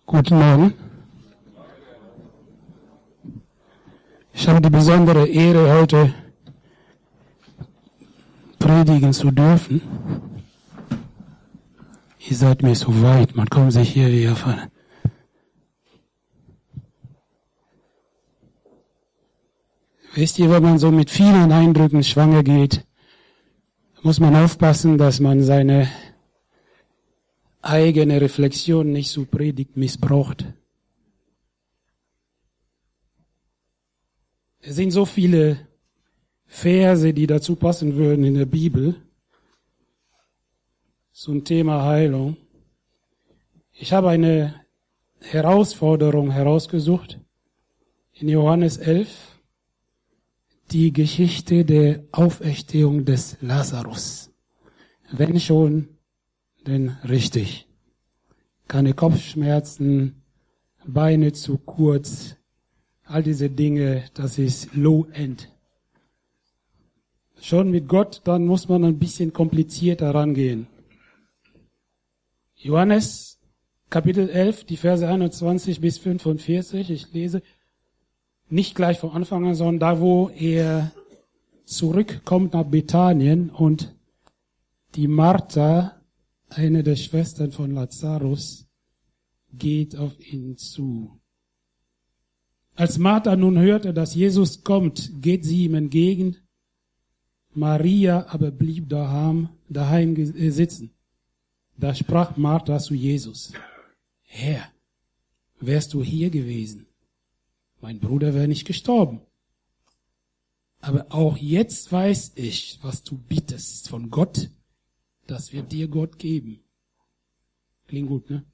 Guten Morgen. Ich habe die besondere Ehre, heute predigen zu dürfen. Ihr seid mir so weit, man kommt sich hier wie erfahren. Wisst ihr, wenn man so mit vielen Eindrücken schwanger geht, muss man aufpassen, dass man seine eigene Reflexion nicht zu Predigt missbraucht. Es sind so viele Verse, die dazu passen würden in der Bibel, zum Thema Heilung. Ich habe eine Herausforderung herausgesucht in Johannes 11, die Geschichte der Auferstehung des Lazarus. Wenn schon, denn richtig. Keine Kopfschmerzen, Beine zu kurz, all diese Dinge, das ist Low End. Schon mit Gott, dann muss man ein bisschen komplizierter rangehen. Johannes, Kapitel 11, die Verse 21 bis 45, ich lese nicht gleich vom Anfang an, sondern da, wo er zurückkommt nach Bethanien und die Martha, eine der Schwestern von Lazarus, geht auf ihn zu. Als Martha nun hörte, dass Jesus kommt, geht sie ihm entgegen. Maria aber blieb daheim sitzen. Da sprach Martha zu Jesus: Herr, wärst du hier gewesen, mein Bruder wäre nicht gestorben. Aber auch jetzt weiß ich, was du bittest von Gott, das wird dir Gott geben. Klingt gut, ne?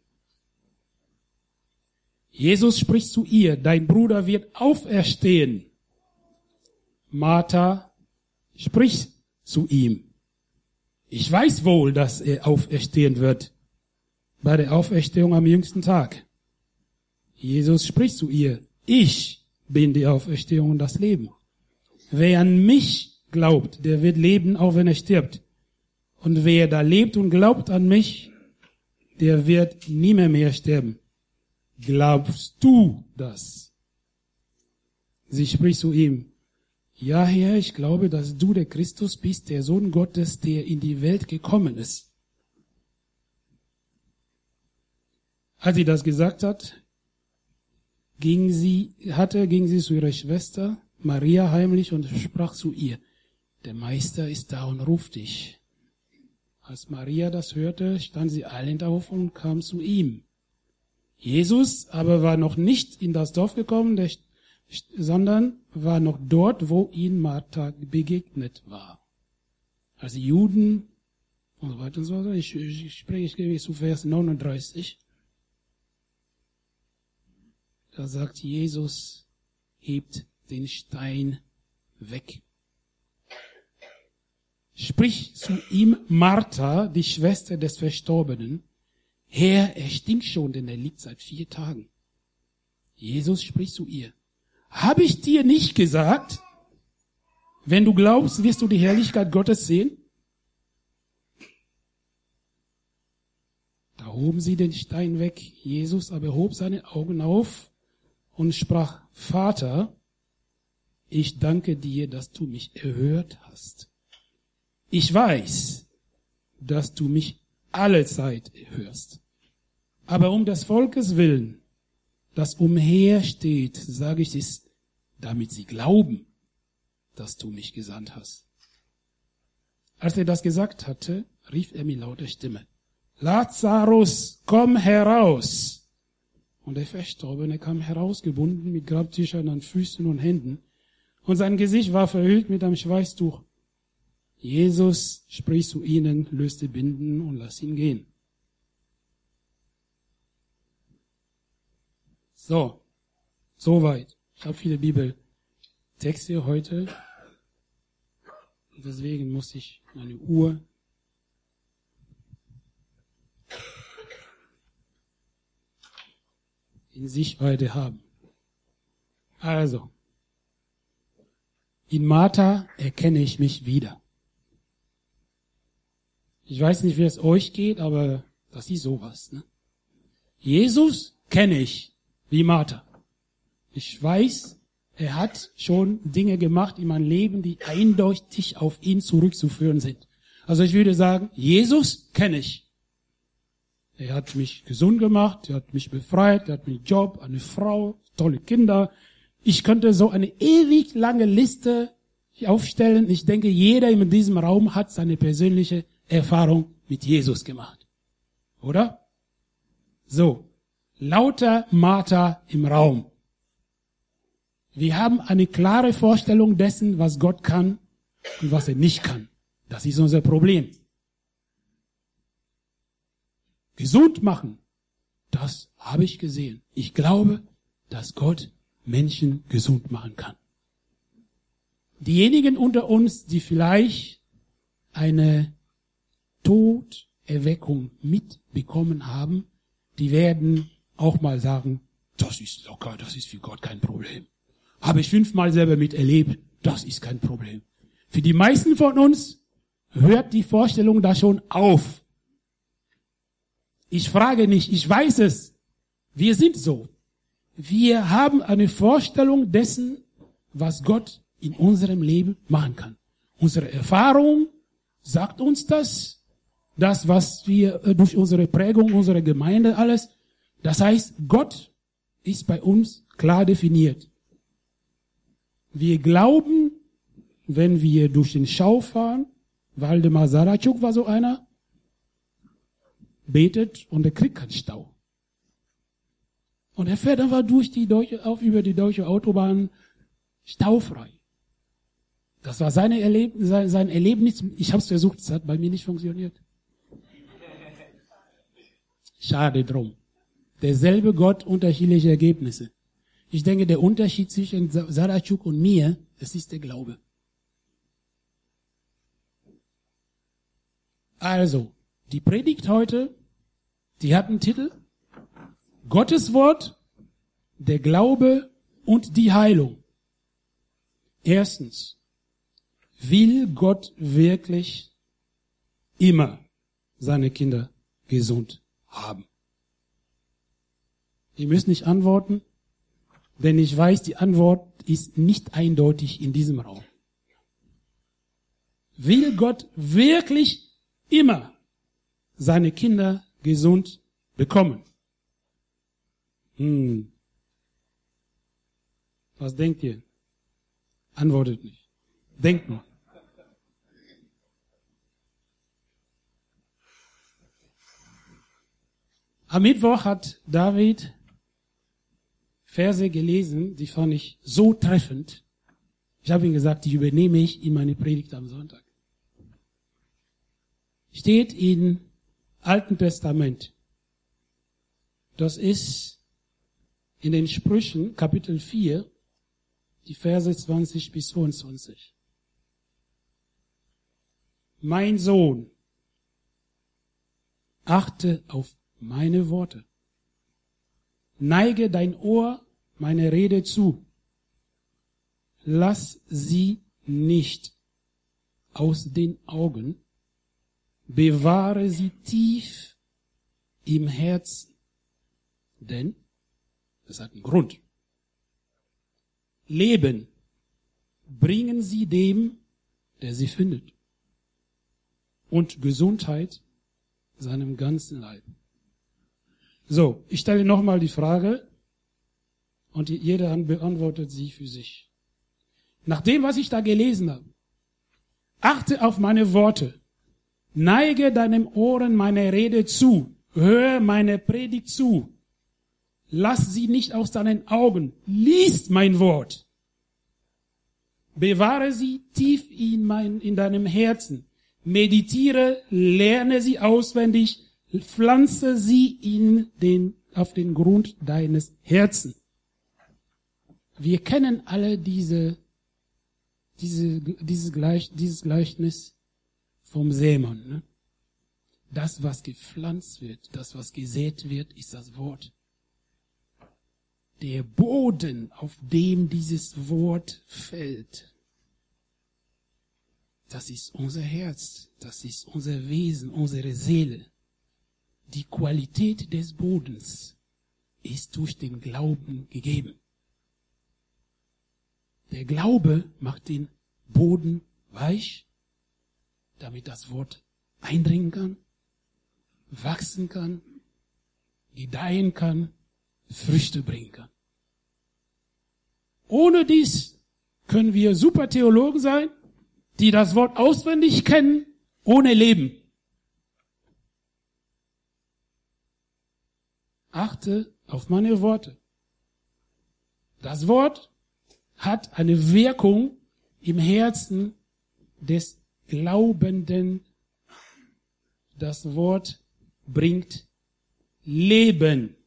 Jesus spricht zu ihr: Dein Bruder wird auferstehen. Martha spricht zu ihm: Ich weiß wohl, dass er auferstehen wird, bei der Auferstehung am jüngsten Tag. Jesus spricht zu ihr: Ich bin die Auferstehung und das Leben. Wer an mich glaubt, der wird leben, auch wenn er stirbt. Und wer da lebt und glaubt an mich, der wird nie mehr sterben. Glaubst du das? Sie spricht zu ihm: Ja, Herr, ich glaube, dass du der Christus bist, der Sohn Gottes, der in die Welt gekommen ist. Als sie das gesagt hat, ging sie zu ihrer Schwester Maria heimlich und sprach zu ihr: Der Meister ist da und ruft dich. Als Maria das hörte, stand sie eilend auf und kam zu ihm. Jesus aber war noch nicht in das Dorf gekommen, sondern war noch dort, wo ihm Martha begegnet war. Als die Juden und so weiter und so weiter, ich gehe zu Vers 39, da sagt Jesus: Hebt den Stein weg. Sprich zu ihm Martha, die Schwester des Verstorbenen: Herr, er stinkt schon, denn er liegt seit 4 Tagen. Jesus spricht zu ihr: Habe ich dir nicht gesagt, wenn du glaubst, wirst du die Herrlichkeit Gottes sehen? Da hoben sie den Stein weg. Jesus aber hob seine Augen auf und sprach: Vater, ich danke dir, dass du mich erhört hast. Ich weiß, dass du mich alle Zeit hörst. Aber um des Volkes willen, das umhersteht, sage ich es, damit sie glauben, dass du mich gesandt hast. Als er das gesagt hatte, rief er mit lauter Stimme: Lazarus, komm heraus! Und der Verstorbene kam heraus, gebunden mit Grabtüchern an Füßen und Händen, und sein Gesicht war verhüllt mit einem Schweißtuch. Jesus spricht zu ihnen: Löst die Binden und lass ihn gehen. So, soweit. Ich habe viele Bibeltexte heute. Und deswegen muss ich meine Uhr in Sichtweite haben. Also, in Martha erkenne ich mich wieder. Ich weiß nicht, wie es euch geht, aber das ist sowas. Ne? Jesus kenne ich, wie Martha. Ich weiß, er hat schon Dinge gemacht in meinem Leben, die eindeutig auf ihn zurückzuführen sind. Also ich würde sagen, Jesus kenne ich. Er hat mich gesund gemacht, er hat mich befreit, er hat mir einen Job, eine Frau, tolle Kinder. Ich könnte so eine ewig lange Liste aufstellen. Ich denke, jeder in diesem Raum hat seine persönliche Erfahrung mit Jesus gemacht. Oder? So, lauter Martha im Raum. Wir haben eine klare Vorstellung dessen, was Gott kann und was er nicht kann. Das ist unser Problem. Gesund machen, das habe ich gesehen. Ich glaube, dass Gott Menschen gesund machen kann. Diejenigen unter uns, die vielleicht eine Toderweckung mitbekommen haben, die werden auch mal sagen, das ist locker, das ist für Gott kein Problem. Habe ich 5-mal selber miterlebt, das ist kein Problem. Für die meisten von uns hört die Vorstellung da schon auf. Ich frage nicht, ich weiß es. Wir sind so. Wir haben eine Vorstellung dessen, was Gott in unserem Leben machen kann. Unsere Erfahrung sagt uns das, was wir durch unsere Prägung, unsere Gemeinde, alles. Das heißt, Gott ist bei uns klar definiert. Wir glauben, wenn wir durch den Schau fahren, Waldemar Sarachuk war so einer, betet und er kriegt keinen Stau. Und er fährt einfach über die deutsche Autobahn staufrei. Das war sein Erlebnis. Ich habe es versucht, es hat bei mir nicht funktioniert. Schade drum. Derselbe Gott, unterschiedliche Ergebnisse. Ich denke, der Unterschied zwischen Sarachuk und mir, es ist der Glaube. Also, die Predigt heute, die hat einen Titel: Gottes Wort, der Glaube und die Heilung. Erstens, will Gott wirklich immer seine Kinder gesund haben? Ihr müsst nicht antworten, denn ich weiß, die Antwort ist nicht eindeutig in diesem Raum. Will Gott wirklich immer seine Kinder gesund bekommen? Was denkt ihr? Antwortet nicht. Denkt nur. Am Mittwoch hat David Verse gelesen, die fand ich so treffend. Ich habe ihm gesagt, die übernehme ich in meine Predigt am Sonntag. Steht im Alten Testament. Das ist in den Sprüchen, Kapitel 4, die Verse 20 bis 22. Mein Sohn, achte auf meine Worte. Neige dein Ohr meiner Rede zu. Lass sie nicht aus den Augen. Bewahre sie tief im Herzen. Denn, das hat einen Grund. Leben bringen sie dem, der sie findet. Und Gesundheit seinem ganzen Leib. So, ich stelle nochmal die Frage und jeder beantwortet sie für sich. Nach dem, was ich da gelesen habe, achte auf meine Worte, neige deinem Ohren meiner Rede zu, höre meine Predigt zu, lass sie nicht aus deinen Augen, lies mein Wort, bewahre sie tief in deinem Herzen, meditiere, lerne sie auswendig, pflanze sie auf den Grund deines Herzens. Wir kennen alle dieses Gleichnis vom Sämann. Ne? Das, was gepflanzt wird, das, was gesät wird, ist das Wort. Der Boden, auf dem dieses Wort fällt, das ist unser Herz, das ist unser Wesen, unsere Seele. Die Qualität des Bodens ist durch den Glauben gegeben. Der Glaube macht den Boden weich, damit das Wort eindringen kann, wachsen kann, gedeihen kann, Früchte bringen kann. Ohne dies können wir super Theologen sein, die das Wort auswendig kennen, ohne Leben. Achte auf meine Worte. Das Wort hat eine Wirkung im Herzen des Glaubenden. Das Wort bringt Leben.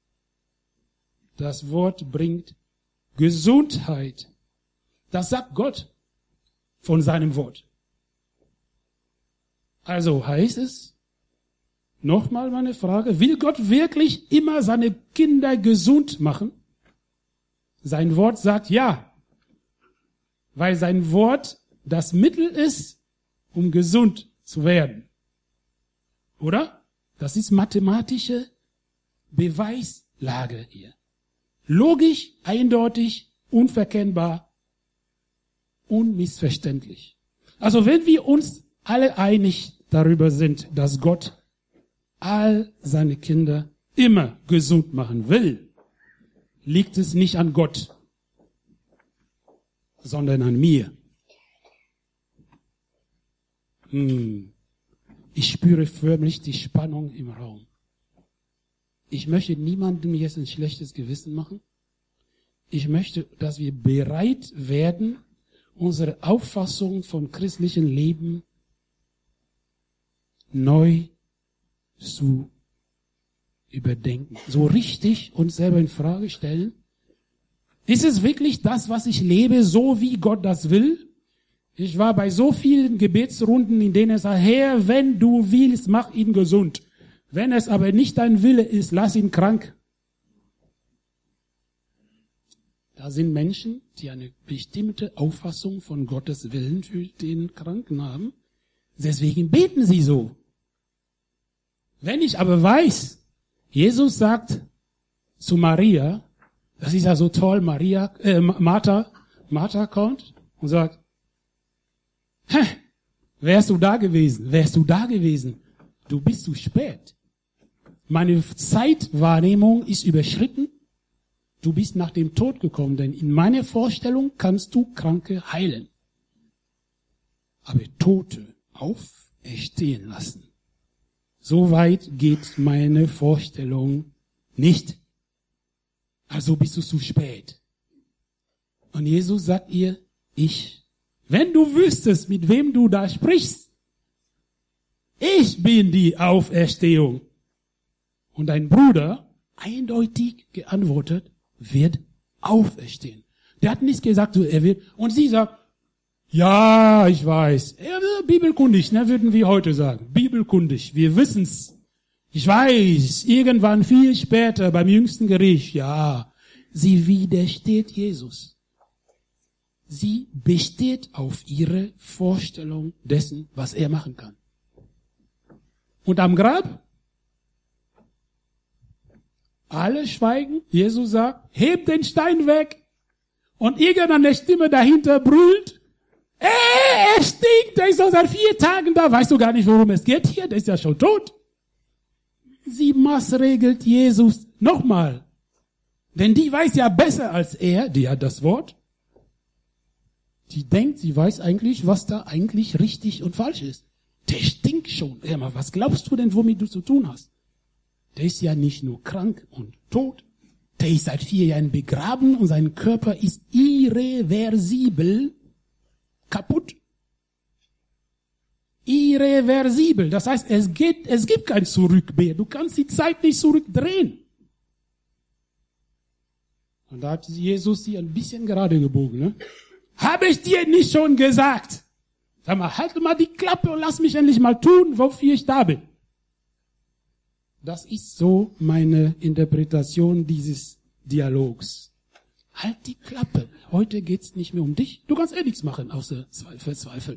Das Wort bringt Gesundheit. Das sagt Gott von seinem Wort. Also heißt es, nochmal meine Frage, will Gott wirklich immer seine Kinder gesund machen? Sein Wort sagt ja, weil sein Wort das Mittel ist, um gesund zu werden. Oder? Das ist mathematische Beweislage hier. Logisch, eindeutig, unverkennbar, unmissverständlich. Also wenn wir uns alle einig darüber sind, dass Gott all seine Kinder immer gesund machen will, liegt es nicht an Gott, sondern an mir. Ich spüre förmlich die Spannung im Raum. Ich möchte niemandem jetzt ein schlechtes Gewissen machen. Ich möchte, dass wir bereit werden, unsere Auffassung vom christlichen Leben neu zu überdenken. So richtig uns selber in Frage stellen. Ist es wirklich das, was ich lebe, so wie Gott das will? Ich war bei so vielen Gebetsrunden, in denen es sagt, Herr, wenn du willst, mach ihn gesund. Wenn es aber nicht dein Wille ist, lass ihn krank. Da sind Menschen, die eine bestimmte Auffassung von Gottes Willen für den Kranken haben. Deswegen beten sie so. Wenn ich aber weiß, Jesus sagt zu Maria, das ist ja so toll, Martha kommt und sagt, wärst du da gewesen, du bist zu spät. Meine Zeitwahrnehmung ist überschritten, du bist nach dem Tod gekommen, denn in meiner Vorstellung kannst du Kranke heilen. Aber Tote auferstehen lassen. So weit geht meine Vorstellung nicht. Also bist du zu spät. Und Jesus sagt ihr, wenn du wüsstest, mit wem du da sprichst, ich bin die Auferstehung. Und dein Bruder, eindeutig geantwortet, wird auferstehen. Der hat nicht gesagt, er wird, und sie sagt, ja, ich weiß. Bibelkundig, würden wir heute sagen. Bibelkundig, wir wissen's. Ich weiß, irgendwann viel später beim jüngsten Gericht, ja, sie widersteht Jesus. Sie besteht auf ihre Vorstellung dessen, was er machen kann. Und am Grab? Alle schweigen. Jesus sagt, hebt den Stein weg. Und irgendeine Stimme dahinter brüllt, er stinkt, der ist doch seit 4 Tagen da. Weißt du gar nicht, worum es geht hier? Der ist ja schon tot. Sie maßregelt Jesus nochmal. Denn die weiß ja besser als er, die hat das Wort. Die denkt, sie weiß eigentlich, was da eigentlich richtig und falsch ist. Der stinkt schon. Was glaubst du denn, womit du zu tun hast? Der ist ja nicht nur krank und tot. Der ist seit 4 Jahren begraben und sein Körper ist irreversibel kaputt. Irreversibel. Das heißt, es gibt kein Zurück mehr. Du kannst die Zeit nicht zurückdrehen. Und da hat Jesus sie ein bisschen gerade gebogen, ne? Habe ich dir nicht schon gesagt? Sag mal, halt mal die Klappe und lass mich endlich mal tun, wofür ich da bin. Das ist so meine Interpretation dieses Dialogs. Halt die Klappe. Heute geht's nicht mehr um dich. Du kannst nichts machen, außer verzweifeln.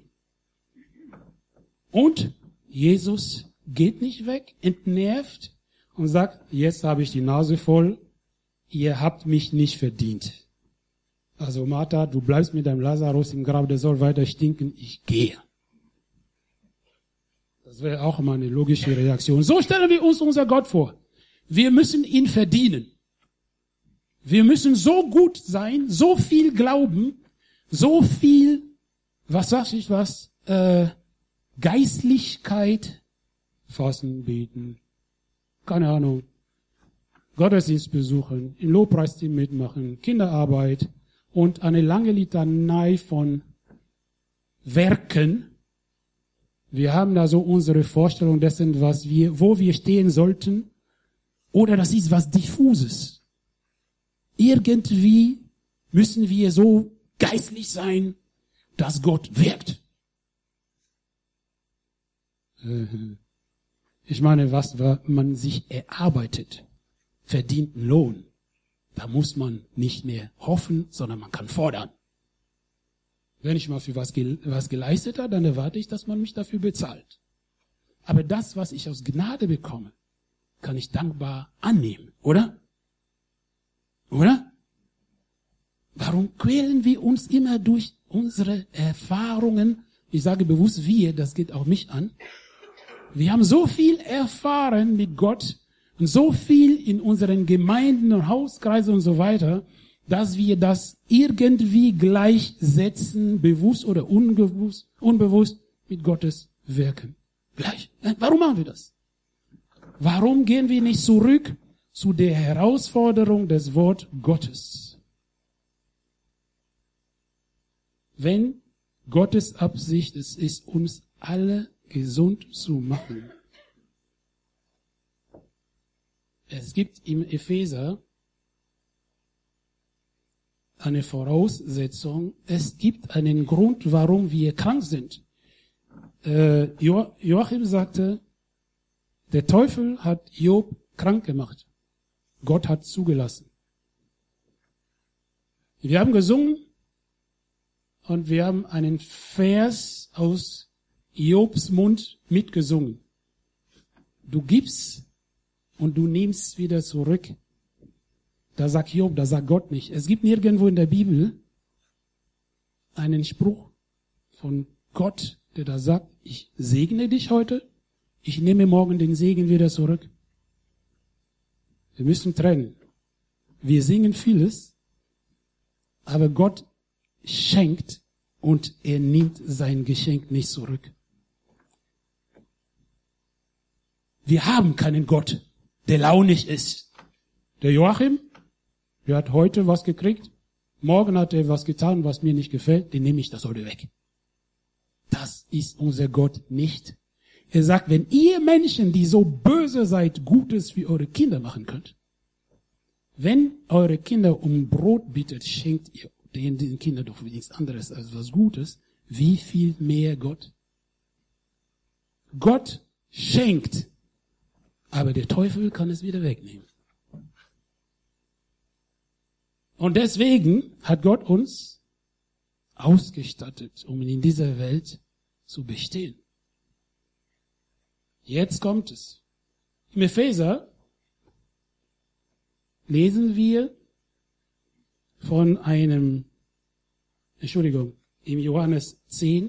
Und Jesus geht nicht weg, entnervt und sagt, jetzt habe ich die Nase voll, ihr habt mich nicht verdient. Also Martha, du bleibst mit deinem Lazarus im Grab, der soll weiter stinken, ich gehe. Das wäre auch mal eine logische Reaktion. So stellen wir uns unser Gott vor. Wir müssen ihn verdienen. Wir müssen so gut sein, so viel glauben, so viel, Geistlichkeit, fasten, beten, keine Ahnung, Gottesdienst besuchen, im Lobpreisteam mitmachen, Kinderarbeit und eine lange Litanei von Werken. Wir haben da so unsere Vorstellung dessen, wo wir stehen sollten, oder das ist was Diffuses. Irgendwie müssen wir so geistlich sein, dass Gott wirkt. Ich meine, was man sich erarbeitet, verdienten Lohn, da muss man nicht mehr hoffen, sondern man kann fordern. Wenn ich mal für was geleistet habe, dann erwarte ich, dass man mich dafür bezahlt. Aber das, was ich aus Gnade bekomme, kann ich dankbar annehmen, oder? Oder? Warum quälen wir uns immer durch unsere Erfahrungen? Ich sage bewusst wir, das geht auch mich an. Wir haben so viel erfahren mit Gott und so viel in unseren Gemeinden und Hauskreisen und so weiter, dass wir das irgendwie gleichsetzen, bewusst oder unbewusst mit Gottes Wirken. Gleich. Warum machen wir das? Warum gehen wir nicht zurück zu der Herausforderung des Wort Gottes? Wenn Gottes Absicht es ist, uns alle gesund zu machen. Es gibt im Epheser eine Voraussetzung. Es gibt einen Grund, warum wir krank sind. Joachim sagte, der Teufel hat Job krank gemacht. Gott hat zugelassen. Wir haben gesungen und wir haben einen Vers aus Jobs Mund mitgesungen. Du gibst und du nimmst wieder zurück. Da sagt Job, da sagt Gott nicht. Es gibt nirgendwo in der Bibel einen Spruch von Gott, der da sagt, ich segne dich heute, ich nehme morgen den Segen wieder zurück. Wir müssen trennen. Wir singen vieles, aber Gott schenkt und er nimmt sein Geschenk nicht zurück. Wir haben keinen Gott, der launig ist. Der Joachim, der hat heute was gekriegt, morgen hat er was getan, was mir nicht gefällt, den nehme ich das heute weg. Das ist unser Gott nicht. Er sagt, wenn ihr Menschen, die so böse seid, Gutes für eure Kinder machen könnt, wenn eure Kinder um Brot bittet, schenkt ihr den Kindern doch nichts anderes als was Gutes, wie viel mehr Gott? Gott schenkt, aber der Teufel kann es wieder wegnehmen. Und deswegen hat Gott uns ausgestattet, um in dieser Welt zu bestehen. Jetzt kommt es. Im Epheser lesen wir von im Johannes 10,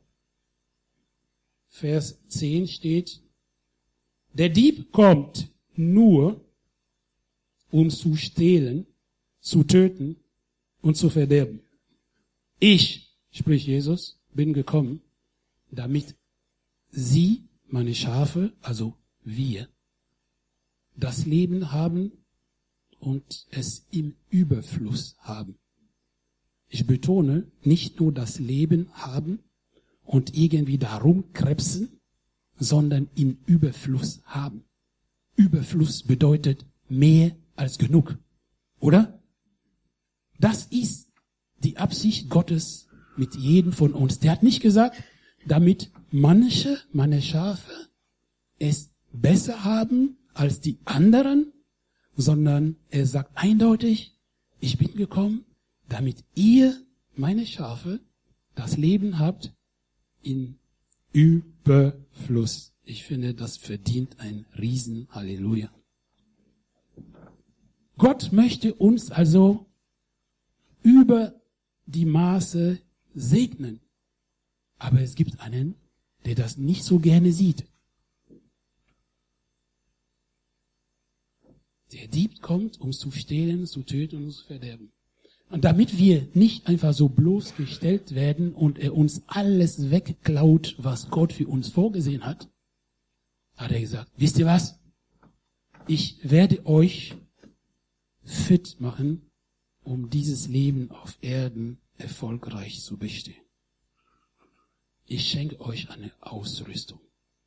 Vers 10 steht, der Dieb kommt nur, um zu stehlen, zu töten und zu verderben. Ich, spricht Jesus, bin gekommen, damit sie, meine Schafe, also wir, das Leben haben und es im Überfluss haben. Ich betone, nicht nur das Leben haben und irgendwie darum krebsen, sondern im Überfluss haben. Überfluss bedeutet mehr als genug, oder? Das ist die Absicht Gottes mit jedem von uns. Der hat nicht gesagt, damit manche, meine Schafe, es besser haben als die anderen, sondern er sagt eindeutig, ich bin gekommen, damit ihr, meine Schafe, das Leben habt in Überfluss. Ich finde, das verdient ein Riesen Halleluja. Gott möchte uns also über die Maße segnen. Aber es gibt einen, der das nicht so gerne sieht. Der Dieb kommt, um zu stehlen, zu töten und zu verderben. Und damit wir nicht einfach so bloßgestellt werden und er uns alles wegklaut, was Gott für uns vorgesehen hat, hat er gesagt, wisst ihr was? Ich werde euch fit machen, um dieses Leben auf Erden erfolgreich zu bestehen. Ich schenke euch eine Ausrüstung.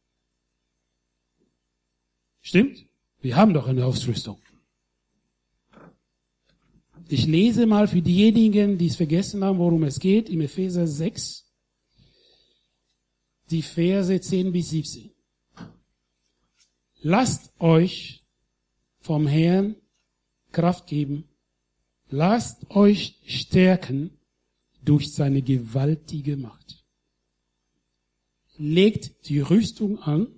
Stimmt? Wir haben doch eine Ausrüstung. Ich lese mal für diejenigen, die es vergessen haben, worum es geht, im Epheser 6, die Verse 10 bis 17. Lasst euch vom Herrn Kraft geben. Lasst euch stärken durch seine gewaltige Macht. Legt die Rüstung an,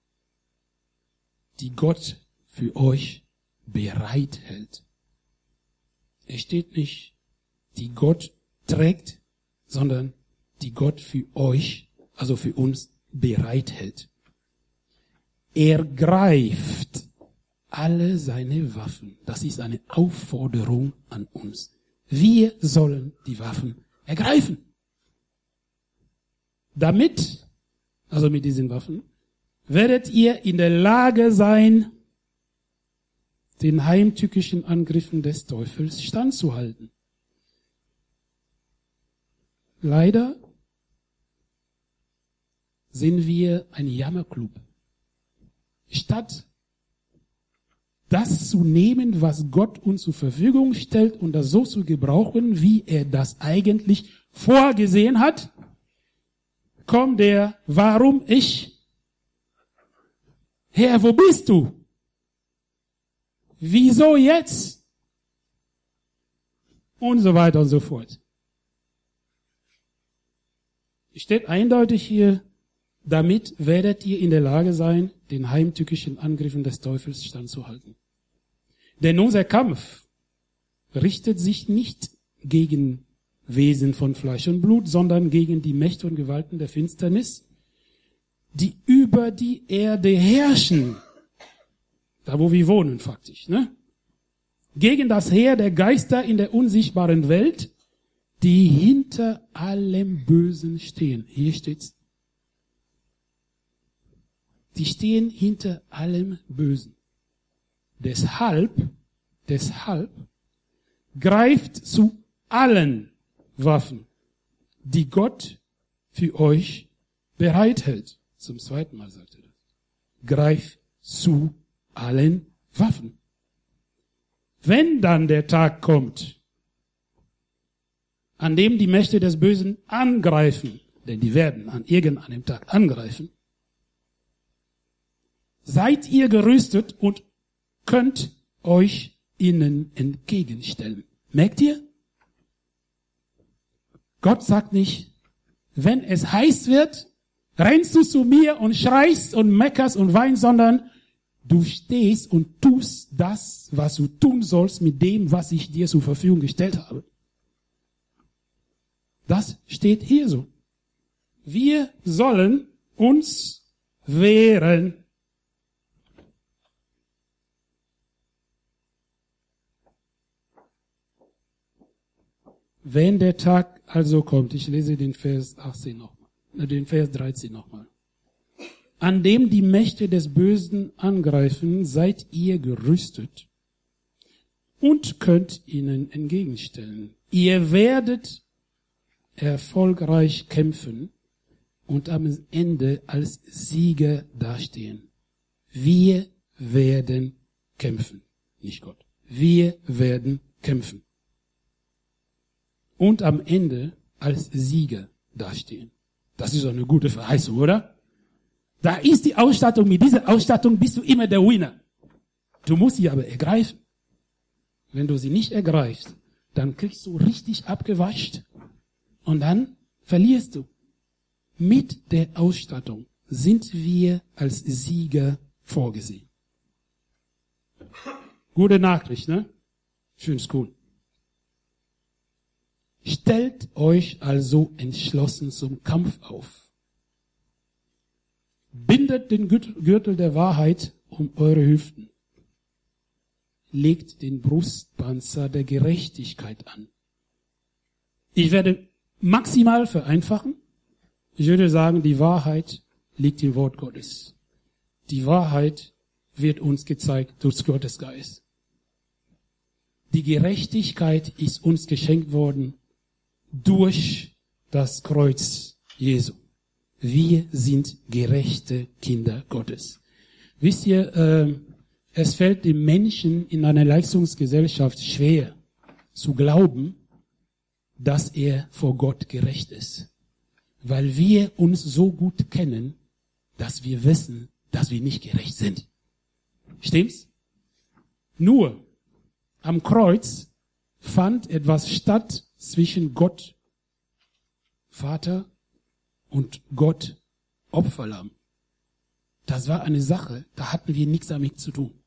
die Gott für euch bereithält. Es steht nicht, die Gott trägt, sondern die Gott für euch, also für uns, bereithält. Er greift alle seine Waffen. Das ist eine Aufforderung an uns. Wir sollen die Waffen ergreifen. Damit, also mit diesen Waffen, werdet ihr in der Lage sein, den heimtückischen Angriffen des Teufels standzuhalten. Leider sind wir ein Jammerclub. Statt das zu nehmen, was Gott uns zur Verfügung stellt und das so zu gebrauchen, wie er das eigentlich vorgesehen hat, kommt der, warum ich? Herr, wo bist du? Wieso jetzt? Und so weiter und so fort. Steht eindeutig hier, damit werdet ihr in der Lage sein, den heimtückischen Angriffen des Teufels standzuhalten. Denn unser Kampf richtet sich nicht gegen Wesen von Fleisch und Blut, sondern gegen die Mächte und Gewalten der Finsternis, die über die Erde herrschen. Da, wo wir wohnen, faktisch, ne? Gegen das Heer der Geister in der unsichtbaren Welt, die hinter allem Bösen stehen. Hier steht's. Die stehen hinter allem Bösen. Deshalb greift zu allen Waffen, die Gott für euch bereithält. Zum zweiten Mal sagt er das. Greift zu allen Waffen. Wenn dann der Tag kommt, an dem die Mächte des Bösen angreifen, denn die werden an irgendeinem Tag angreifen, seid ihr gerüstet und könnt euch ihnen entgegenstellen. Merkt ihr? Gott sagt nicht, wenn es heiß wird, rennst du zu mir und schreist und meckerst und weinst, sondern du stehst und tust das, was du tun sollst mit dem, was ich dir zur Verfügung gestellt habe. Das steht hier so. Wir sollen uns wehren. Wenn der Tag also kommt, ich lese den Vers 18 nochmal, den Vers 13 nochmal. An dem die Mächte des Bösen angreifen, seid ihr gerüstet und könnt ihnen entgegenstellen. Ihr werdet erfolgreich kämpfen und am Ende als Sieger dastehen. Wir werden kämpfen, nicht Gott. Wir werden kämpfen. Und am Ende als Sieger dastehen. Das ist doch eine gute Verheißung, oder? Da ist die Ausstattung, mit dieser Ausstattung bist du immer der Winner. Du musst sie aber ergreifen. Wenn du sie nicht ergreifst, dann kriegst du richtig abgewascht und dann verlierst du. Mit der Ausstattung sind wir als Sieger vorgesehen. Gute Nachricht, ne? Schönes cool. Stellt euch also entschlossen zum Kampf auf. Bindet den Gürtel der Wahrheit um eure Hüften. Legt den Brustpanzer der Gerechtigkeit an. Ich werde maximal vereinfachen. Ich würde sagen, die Wahrheit liegt im Wort Gottes. Die Wahrheit wird uns gezeigt durch Gottes Geist. Die Gerechtigkeit ist uns geschenkt worden durch das Kreuz Jesu. Wir sind gerechte Kinder Gottes. Wisst ihr, es fällt dem Menschen in einer Leistungsgesellschaft schwer zu glauben, dass er vor Gott gerecht ist. Weil wir uns so gut kennen, dass wir wissen, dass wir nicht gerecht sind. Stimmt's? Nur am Kreuz fand etwas statt zwischen Gott, Vater und Gott, Opferlamm. Das war eine Sache, da hatten wir nichts damit zu tun.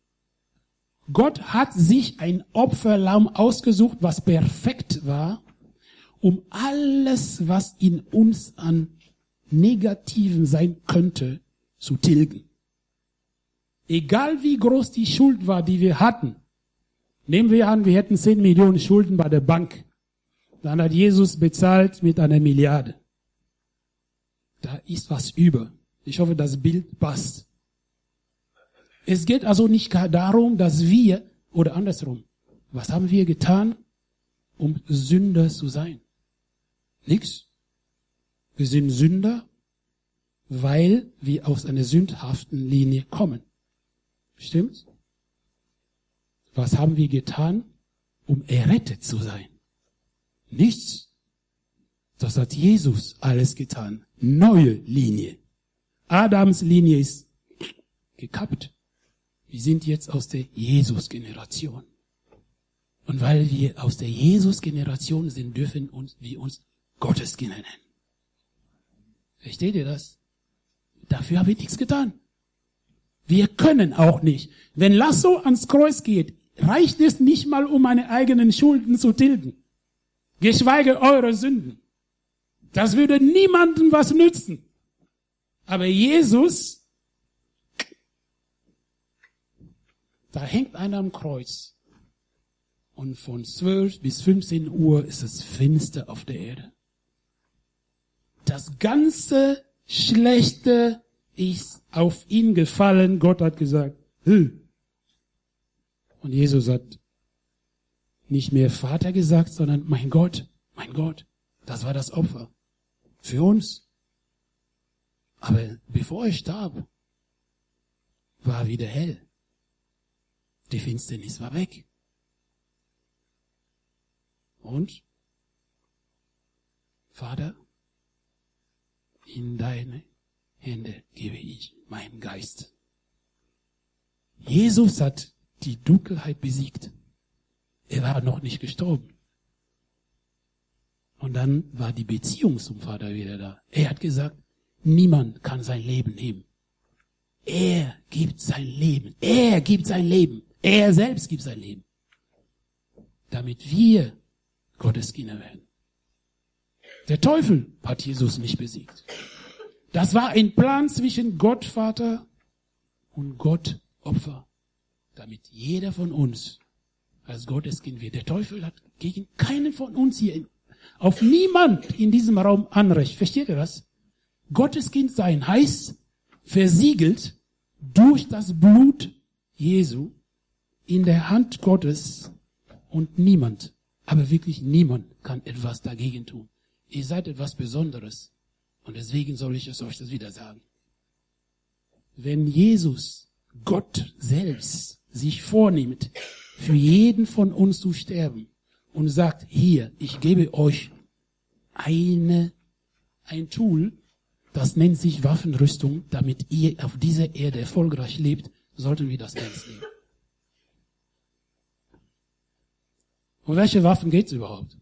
Gott hat sich ein Opferlamm ausgesucht, was perfekt war, um alles, was in uns an Negativen sein könnte, zu tilgen. Egal wie groß die Schuld war, die wir hatten. Nehmen wir an, wir hätten 10 Millionen Schulden bei der Bank. Dann hat Jesus bezahlt mit 1 Milliarde. Da ist was über. Ich hoffe, das Bild passt. Es geht also nicht darum, dass wir, oder andersrum, was haben wir getan, um Sünder zu sein? Nix. Wir sind Sünder, weil wir aus einer sündhaften Linie kommen. Stimmt's? Was haben wir getan, um errettet zu sein? Nichts. Das hat Jesus alles getan. Neue Linie. Adams Linie ist gekappt. Wir sind jetzt aus der Jesus-Generation. Und weil wir aus der Jesus-Generation sind, dürfen wir uns Gotteskinder nennen. Versteht ihr das? Dafür habe ich nichts getan. Wir können auch nicht. Wenn Lasso ans Kreuz geht, reicht es nicht mal, um meine eigenen Schulden zu tilgen. Geschweige eure Sünden. Das würde niemandem was nützen. Aber Jesus, da hängt einer am Kreuz. Und von 12 bis 15 Uhr ist es finster auf der Erde. Das ganze Schlechte ist auf ihn gefallen. Gott hat gesagt, Und Jesus hat nicht mehr Vater gesagt, sondern mein Gott, das war das Opfer. Für uns. Aber bevor er starb, war wieder hell. Die Finsternis war weg. Und, Vater, in deine Hände gebe ich meinen Geist. Jesus hat die Dunkelheit besiegt. Er war noch nicht gestorben. Und dann war die Beziehung zum Vater wieder da. Er hat gesagt, niemand kann sein Leben nehmen. Er gibt sein Leben. Er gibt sein Leben. Er selbst gibt sein Leben. Damit wir Gottes Kinder werden. Der Teufel hat Jesus nicht besiegt. Das war ein Plan zwischen Gott Vater und Gott Opfer. Damit jeder von uns als Gotteskind wird. Der Teufel hat gegen keinen von uns hier, auf niemand in diesem Raum Anrecht. Versteht ihr das? Gotteskind sein heißt versiegelt durch das Blut Jesu in der Hand Gottes und niemand, aber wirklich niemand kann etwas dagegen tun. Ihr seid etwas Besonderes und deswegen soll ich es euch das wieder sagen. Wenn Jesus, Gott selbst, sich vornimmt, für jeden von uns zu sterben und sagt, hier, ich gebe euch ein Tool, das nennt sich Waffenrüstung, damit ihr auf dieser Erde erfolgreich lebt, sollten wir das ernst nehmen. Um welche Waffen geht's überhaupt?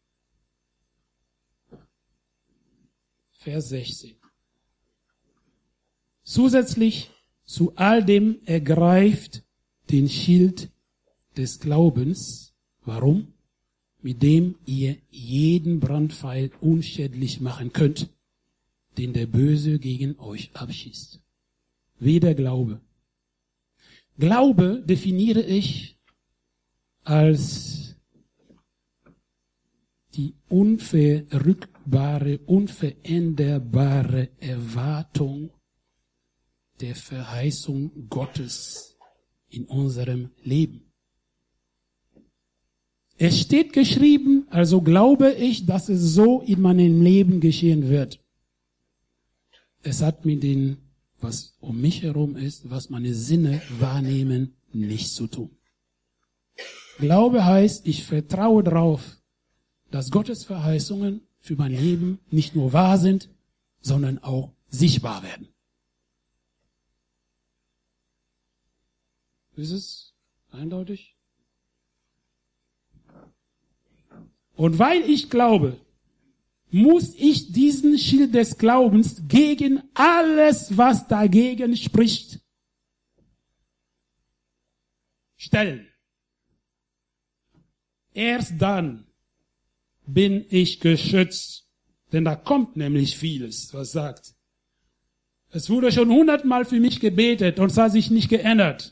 Vers 16. Zusätzlich zu all dem ergreift den Schild des Glaubens. Warum? Mit dem ihr jeden Brandpfeil unschädlich machen könnt, den der Böse gegen euch abschießt. Wie der Glaube. Glaube definiere ich als die unverrückbare, unveränderbare Erwartung der Verheißung Gottes in unserem Leben. Es steht geschrieben, also glaube ich, dass es so in meinem Leben geschehen wird. Es hat mit dem, was um mich herum ist, was meine Sinne wahrnehmen, nichts zu tun. Glaube heißt, ich vertraue darauf, dass Gottes Verheißungen für mein Leben nicht nur wahr sind, sondern auch sichtbar werden. Ist es eindeutig? Und weil ich glaube, muss ich diesen Schild des Glaubens gegen alles, was dagegen spricht, stellen. Erst dann bin ich geschützt. Denn da kommt nämlich vieles, was sagt. Es wurde schon 100-mal für mich gebetet und es hat sich nicht geändert.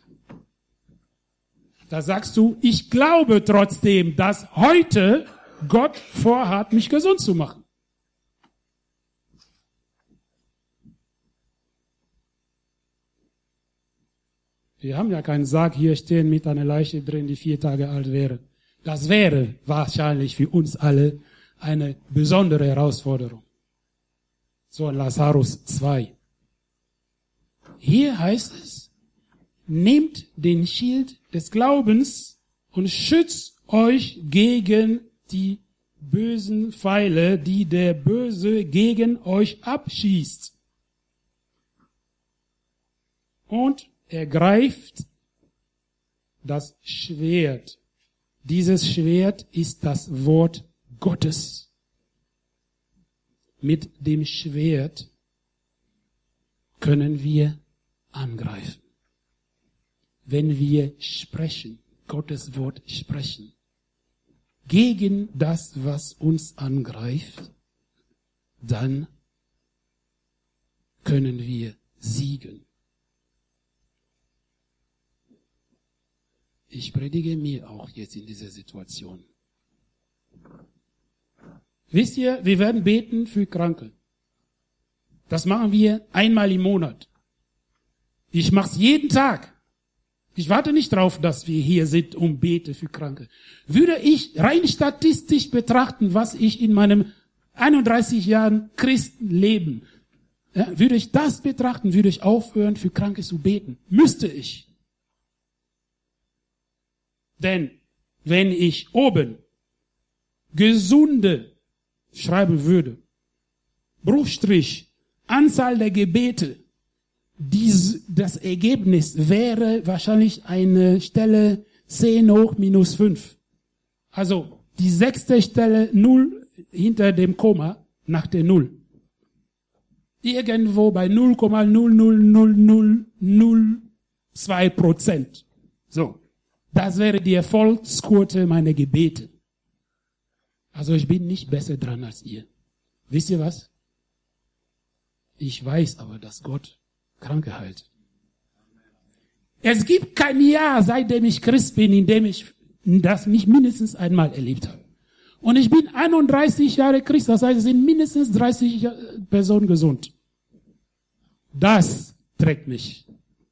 Da sagst du, ich glaube trotzdem, dass heute Gott vorhat, mich gesund zu machen. Wir haben ja keinen Sarg hier stehen mit einer Leiche drin, die 4 Tage alt wäre. Das wäre wahrscheinlich für uns alle eine besondere Herausforderung. So in Lazarus 2. Hier heißt es, nehmt den Schild des Glaubens und schützt euch gegen die bösen Pfeile, die der Böse gegen euch abschießt. Und ergreift das Schwert. Dieses Schwert ist das Wort Gottes. Mit dem Schwert können wir angreifen. Wenn wir sprechen, Gottes Wort sprechen, gegen das, was uns angreift, dann können wir siegen. Ich predige mir auch jetzt in dieser Situation. Wisst ihr, wir werden beten für Kranke. Das machen wir einmal im Monat. Ich mache es jeden Tag. Ich warte nicht drauf, dass wir hier sind und bete für Kranke. Würde ich rein statistisch betrachten, was ich in meinem 31 Jahren Christenleben, würde ich das betrachten, würde ich aufhören, für Kranke zu beten. Müsste ich. Denn wenn ich oben Gesunde schreiben würde, Bruchstrich, Anzahl der Gebete, das Ergebnis wäre wahrscheinlich eine Stelle 10 hoch minus 5. Also die 6. Stelle 0 hinter dem Komma nach der 0. Irgendwo bei 0,00002%. So. Das wäre die Erfolgsquote meiner Gebete. Also ich bin nicht besser dran als ihr. Wisst ihr was? Ich weiß aber, dass Gott Kranke heilt. Es gibt kein Jahr, seitdem ich Christ bin, in dem ich das nicht mindestens einmal erlebt habe. Und ich bin 31 Jahre Christ, das heißt, es sind mindestens 30 Personen gesund. Das trägt mich.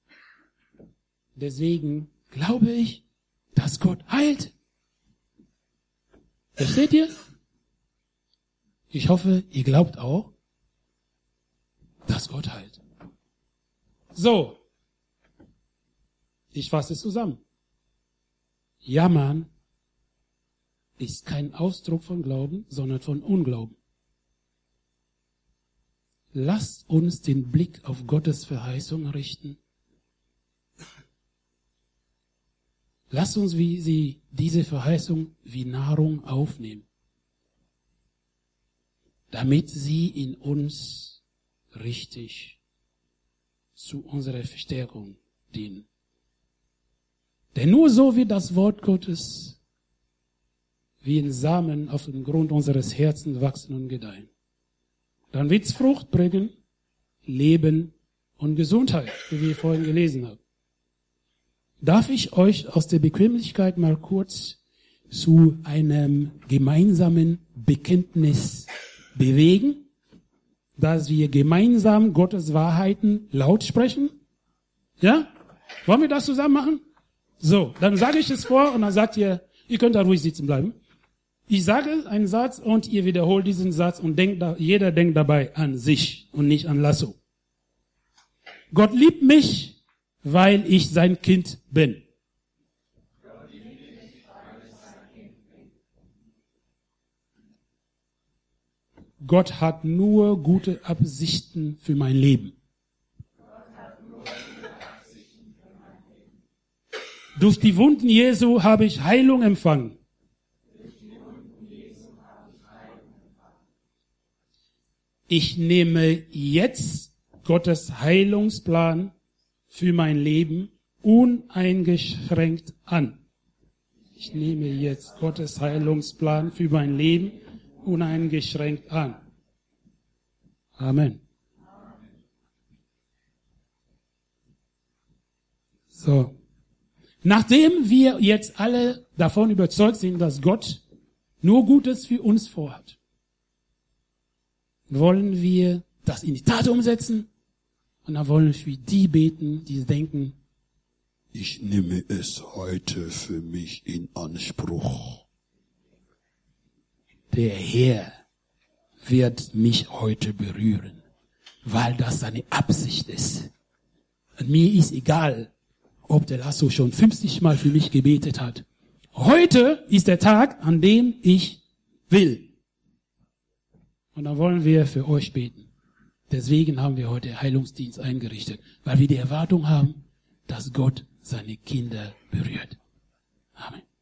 Deswegen glaube ich, dass Gott heilt. Versteht ihr? Ich hoffe, ihr glaubt auch, dass Gott heilt. So. Ich fasse es zusammen. Jammern ist kein Ausdruck von Glauben, sondern von Unglauben. Lasst uns den Blick auf Gottes Verheißung richten. Lasst uns diese Verheißung wie Nahrung aufnehmen, damit sie in uns richtig zu unserer Verstärkung dienen. Denn nur so wird das Wort Gottes wie ein Samen auf dem Grund unseres Herzens wachsen und gedeihen. Dann wird's Frucht bringen, Leben und Gesundheit, wie wir vorhin gelesen haben. Darf ich euch aus der Bequemlichkeit mal kurz zu einem gemeinsamen Bekenntnis bewegen, dass wir gemeinsam Gottes Wahrheiten laut sprechen? Ja? Wollen wir das zusammen machen? So, dann sage ich es vor und dann sagt ihr könnt da ruhig sitzen bleiben. Ich sage einen Satz und ihr wiederholt diesen Satz und jeder denkt dabei an sich und nicht an Lasso. Gott liebt mich, weil ich sein Kind bin. Gott hat nur gute Absichten für mein Leben. Durch die Wunden Jesu habe ich Heilung empfangen. Ich nehme jetzt Gottes Heilungsplan für mein Leben uneingeschränkt an. Ich nehme jetzt Gottes Heilungsplan für mein Leben uneingeschränkt an. Amen. So. Nachdem wir jetzt alle davon überzeugt sind, dass Gott nur Gutes für uns vorhat, wollen wir das in die Tat umsetzen und dann wollen wir für die beten, die denken, ich nehme es heute für mich in Anspruch. Der Herr wird mich heute berühren, weil das seine Absicht ist. Und mir ist egal, ob der Lasso schon 50 Mal für mich gebetet hat. Heute ist der Tag, an dem ich will. Und dann wollen wir für euch beten. Deswegen haben wir heute Heilungsdienst eingerichtet, weil wir die Erwartung haben, dass Gott seine Kinder berührt. Amen.